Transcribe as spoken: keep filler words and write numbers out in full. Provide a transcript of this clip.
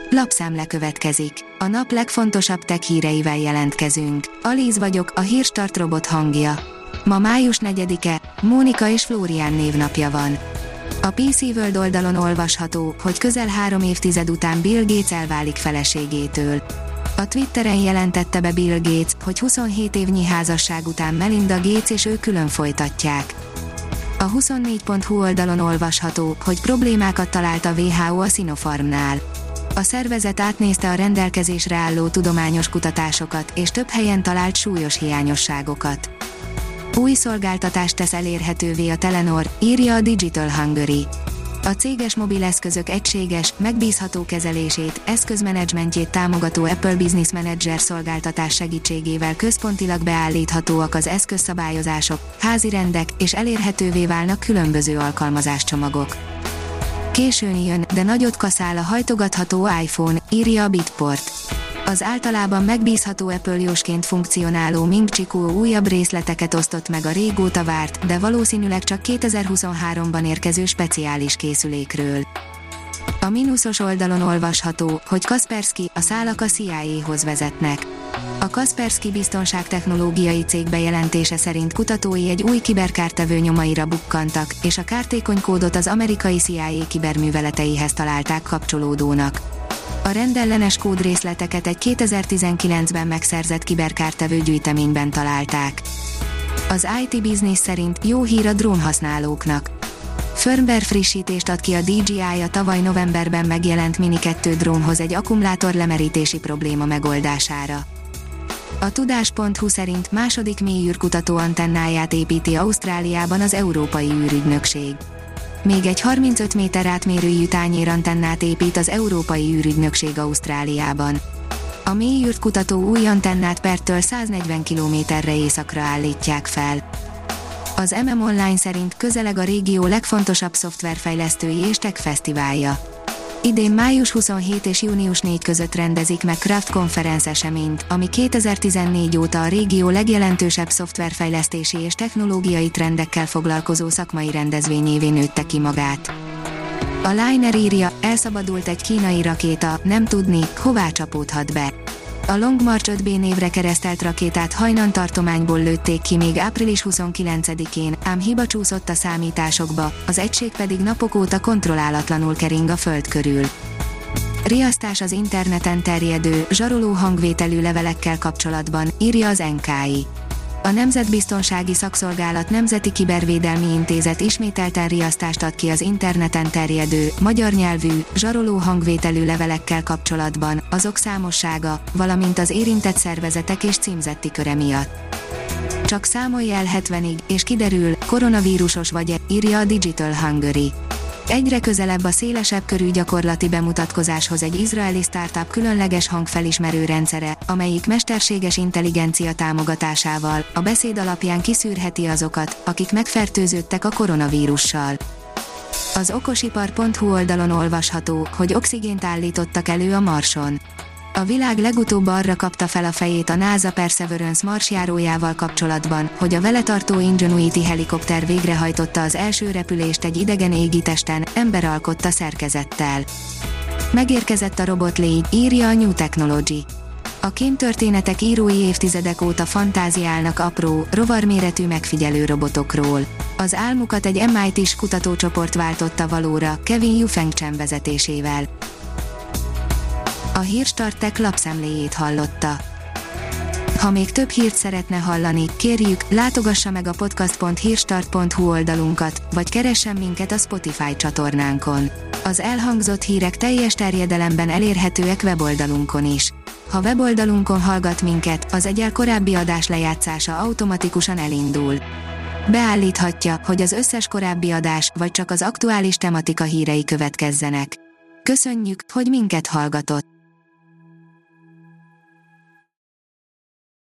Lapszemle következik. A nap legfontosabb tech híreivel jelentkezünk. Alíz vagyok, a Hírstart robot hangja. Ma május negyedike, Mónika és Flórián névnapja van. A pé cé World oldalon olvasható, hogy közel három évtized után Bill Gates elválik feleségétől. A Twitteren jelentette be Bill Gates, hogy huszonhét évnyi házasság után Melinda Gates és ő külön folytatják. A huszonnégy pont hu oldalon olvasható, hogy problémákat talált a vé há o a Sinopharmnál. A szervezet átnézte a rendelkezésre álló tudományos kutatásokat, és több helyen talált súlyos hiányosságokat. Új szolgáltatást tesz elérhetővé a Telenor, írja a Digital Hungary. A céges mobileszközök egységes, megbízható kezelését, eszközmenedzsmentjét támogató Apple Business Manager szolgáltatás segítségével központilag beállíthatóak az eszközszabályozások, házi rendek, és elérhetővé válnak különböző alkalmazáscsomagok. Későn jön, de nagyot kaszál a hajtogatható iPhone, írja a Bitport. Az általában megbízható Apple-jósként funkcionáló Ming Chi Kuo újabb részleteket osztott meg a régóta várt, de valószínűleg csak kétezer-huszonháromban érkező speciális készülékről. A mínuszos oldalon olvasható, hogy Kaspersky, a szálak a cé i á-hoz vezetnek. A Kaspersky biztonságtechnológiai cég bejelentése szerint kutatói egy új kiberkártevő nyomaira bukkantak, és a kártékony kódot az amerikai cé i á kiberműveleteihez találták kapcsolódónak. A rendellenes kódrészleteket egy kétezer-tizenkilencben megszerzett kiberkártevő gyűjteményben találták. Az i té Business szerint jó hír a drónhasználóknak. Firmware frissítést ad ki a dé jé i a tavaly novemberben megjelent Mini kettő drónhoz egy akkumulátor lemerítési probléma megoldására. A tudás pont hu szerint második mélyűrkutató antennáját építi Ausztráliában az Európai űrügynökség. Még egy harmincöt méter átmérőjű tányérantennát épít az Európai űrügynökség Ausztráliában. A mélyűrkutató új antennát Perthtől száznegyven kilométerre északra állítják fel. Az em em Online szerint közeleg a régió legfontosabb szoftverfejlesztői és tech fesztiválja. Idén május huszonhetedike és június negyedike között rendezik meg Craft Conference eseményt, ami kétezer-tizennégy óta a régió legjelentősebb szoftverfejlesztési és technológiai trendekkel foglalkozó szakmai rendezvényévé nőtte ki magát. A Liner írja, elszabadult egy kínai rakéta, nem tudni, hová csapódhat be. A Long March öt bé névre keresztelt rakétát Hainan tartományból lőtték ki még április huszonkilencedikén, ám hiba csúszott a számításokba, az egység pedig napok óta kontrollálatlanul kering a Föld körül. Riasztás az interneten terjedő, zsaroló hangvételű levelekkel kapcsolatban, írja az en ká i. A Nemzetbiztonsági Szakszolgálat Nemzeti Kibervédelmi Intézet ismételten riasztást ad ki az interneten terjedő, magyar nyelvű, zsaroló hangvételű levelekkel kapcsolatban, azok számossága, valamint az érintett szervezetek és címzetti köre miatt. Csak számolj el hetvenig, és kiderül, koronavírusos vagy-e, írja a Digital Hungary. Egyre közelebb a szélesebb körű gyakorlati bemutatkozáshoz egy izraeli startup különleges hangfelismerő rendszere, amelyik mesterséges intelligencia támogatásával a beszéd alapján kiszűrheti azokat, akik megfertőződtek a koronavírussal. Az okosipar pont hu oldalon olvasható, hogy oxigént állítottak elő a Marson. A világ legutóbb arra kapta fel a fejét a NASA Perseverance marsjárójával kapcsolatban, hogy a vele tartó Ingenuity helikopter végrehajtotta az első repülést egy idegen égitesten, emberalkotta szerkezettel. Megérkezett a robotlégy, írja a New Technology. A kémtörténetek írói évtizedek óta fantáziálnak apró, rovarméretű megfigyelő robotokról. Az álmukat egy em i té-s kutatócsoport váltotta valóra, Kevin Yufeng Chen vezetésével. A Hírstart Tech lapszemléjét hallotta. Ha még több hírt szeretne hallani, kérjük, látogassa meg a podcast pont hírstart pont hu oldalunkat, vagy keressen minket a Spotify csatornánkon. Az elhangzott hírek teljes terjedelemben elérhetőek weboldalunkon is. Ha weboldalunkon hallgat minket, az egyel korábbi adás lejátszása automatikusan elindul. Beállíthatja, hogy az összes korábbi adás, vagy csak az aktuális tematika hírei következzenek. Köszönjük, hogy minket hallgatott!